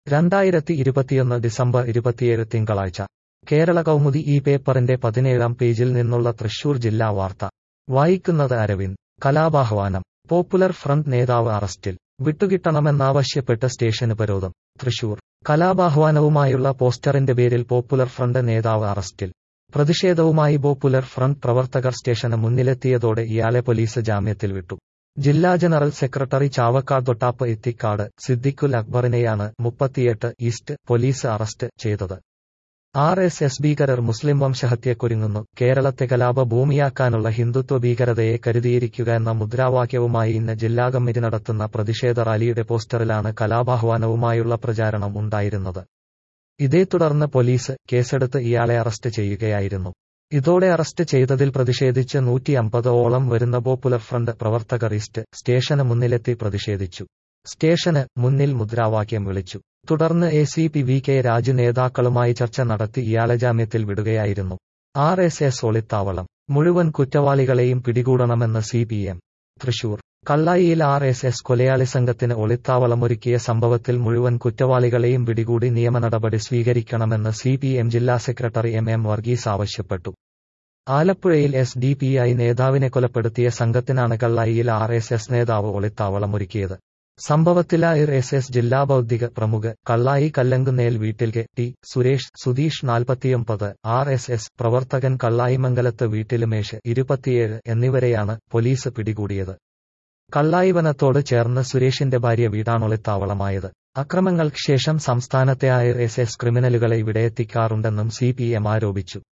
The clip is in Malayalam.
2021 ഡിസംബർ 27 തിങ്കളാഴ്ച കേരള കൗമുദി ഈ പേപ്പറിന്റെ 17-ാം പേജിൽ നിന്നുള്ള തൃശൂർ ജില്ലാ വാർത്ത വായിക്കുന്നത് അരവിന്ദ്. കലാപാഹ്വാനം. പോപ്പുലർ ഫ്രണ്ട് നേതാവ് അറസ്റ്റിൽ. വിട്ടുകിട്ടണമെന്നാവശ്യപ്പെട്ട് സ്റ്റേഷന് ഉപരോധം. തൃശൂർ. കലാപാഹ്വാനവുമായുള്ള പോസ്റ്ററിന്റെ പേരിൽ പോപ്പുലർ ഫ്രണ്ട് നേതാവ് അറസ്റ്റിൽ. പ്രതിഷേധവുമായി പോപ്പുലർ ഫ്രണ്ട് പ്രവർത്തകർ സ്റ്റേഷന് മുന്നിലെത്തിയതോടെ ഇയാളെ പോലീസ് ജാമ്യത്തിൽ വിട്ടു. ജില്ലാ ജനറൽ സെക്രട്ടറി ചാവക്കാട് തൊട്ടാപ്പ് ഇത്തിക്കാട് സിദ്ദിഖുൽ അക്ബറിനെയാണ് 38 ഈസ്റ്റ് പോലീസ് അറസ്റ്റ് ചെയ്തത്. RSS ഭീകരർ മുസ്ലിം വംശഹത്യക്കൊരുങ്ങുന്നു, കേരളത്തെ കലാപ ഭൂമിയാക്കാനുള്ള ഹിന്ദുത്വ ഭീകരതയെ കരുതിയിരിക്കുക എന്ന മുദ്രാവാക്യവുമായി ഇന്ന് ജില്ലാ കമ്മിറ്റി നടത്തുന്ന പ്രതിഷേധ റാലിയുടെ പോസ്റ്ററിലാണ് കലാപാഹ്വാനവുമായുള്ള പ്രചാരണം ഉണ്ടായിരുന്നത്. ഇതേ തുടർന്ന് പോലീസ് കേസെടുത്ത് ഇയാളെ അറസ്റ്റ് ചെയ്യുകയായിരുന്നു. ഇതോടെ അറസ്റ്റ് ചെയ്തതിൽ പ്രതിഷേധിച്ച് 150ഓളം വരുന്ന പോപ്പുലർ ഫ്രണ്ട് പ്രവർത്തകർ ഈസ്റ്റ് സ്റ്റേഷന് മുന്നിലെത്തി പ്രതിഷേധിച്ചു. സ്റ്റേഷന് മുന്നിൽ മുദ്രാവാക്യം വിളിച്ചു. തുടർന്ന് ACP VK രാജു നേതാക്കളുമായി ചർച്ച നടത്തി ഇയാളെ ജാമ്യത്തിൽ വിടുകയായിരുന്നു. RSS ഒളിത്താവളം. മുഴുവൻ കുറ്റവാളികളെയും പിടികൂടണമെന്ന് CPM. തൃശൂർ. കള്ളായിയിൽ RSS കൊലയാളി സംഘത്തിന് ഒളിത്താവളമൊരുക്കിയ സംഭവത്തിൽ മുഴുവൻ കുറ്റവാളികളെയും പിടികൂടി നിയമനടപടി സ്വീകരിക്കണമെന്ന് CPM ജില്ലാ സെക്രട്ടറി MM വർഗീസ് ആവശ്യപ്പെട്ടു. ആലപ്പുഴയിൽ SDPI നേതാവിനെ കൊലപ്പെടുത്തിയ സംഘത്തിനാണ് കള്ളായിയിൽ RSS നേതാവ് ഒളിത്താവളമൊരുക്കിയത്. സംഭവത്തിൽ RSS ജില്ലാ ബൗദ്ധിക പ്രമുഖ കള്ളായി കല്ലങ്കുന്നേൽ വീട്ടിൽ T സുരേഷ് സുധീഷ് 49, RSS പ്രവർത്തകൻ കള്ളായിമംഗലത്ത് വീട്ടിലുമേഷ് 27 എന്നിവരെയാണ് പോലീസ് പിടികൂടിയത്. കള്ളായിവനത്തോട് ചേർന്ന് സുരേഷിന്റെ ഭാര്യ വീടാണൊളിത്താവളമായത്. അക്രമങ്ങൾക്ക് ശേഷം സംസ്ഥാനത്തെ RSS ക്രിമിനലുകളെ ഇവിടെ എത്തിക്കാറുണ്ടെന്നും CPM ആരോപിച്ചു.